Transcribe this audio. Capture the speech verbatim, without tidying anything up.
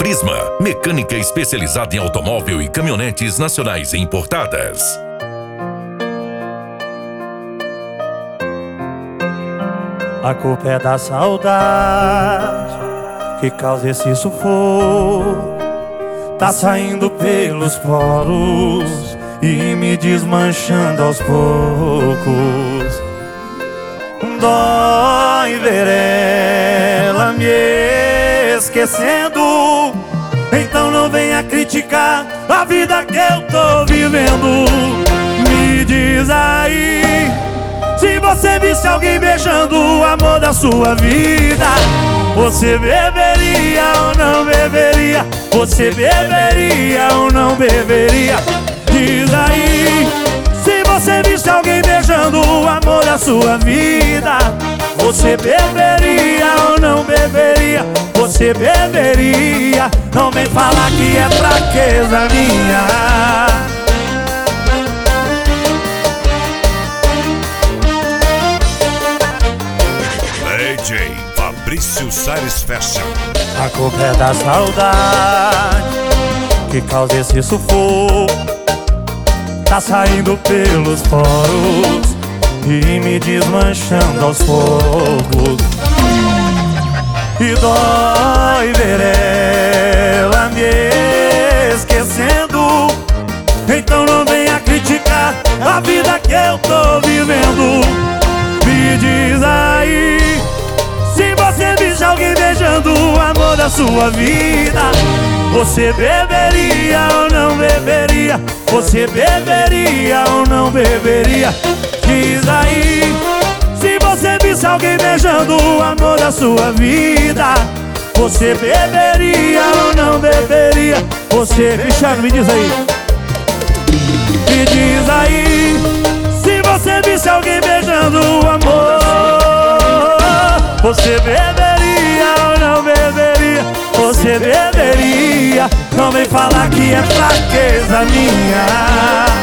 Prisma, mecânica especializada em automóvel e caminhonetes nacionais e importadas. A culpa é da saudade que causa esse sufoco. Tá saindo pelos poros e me desmanchando aos poucos. Dói ver ela me esquecendo. Então não venha criticar a vida que eu tô vivendo. Me diz aí, se você visse alguém beijando o amor da sua vida, você beberia ou não beberia? Você beberia ou não beberia? Diz aí, se você visse alguém beijando o amor da sua vida, você beberia ou não beberia? Você beberia? Não vem falar que é fraqueza minha. D J Fabrício Salles Fashion. A culpa é da saudade que causa esse sufoco. Tá saindo pelos poros e me desmanchando aos poucos. E dói ver ela me esquecendo. Então não venha criticar a vida que eu tô vivendo. Me diz aí, se você visse alguém beijando o amor da sua vida, você beberia ou não beberia? Você beberia ou não beberia? Diz aí, se você visse alguém beijando o amor da sua vida, você beberia ou não beberia? Você, Cristiano, me diz aí. Me diz aí, se você visse alguém beijando o amor, você beberia ou não beberia? Você beberia? Não vem falar que é fraqueza minha.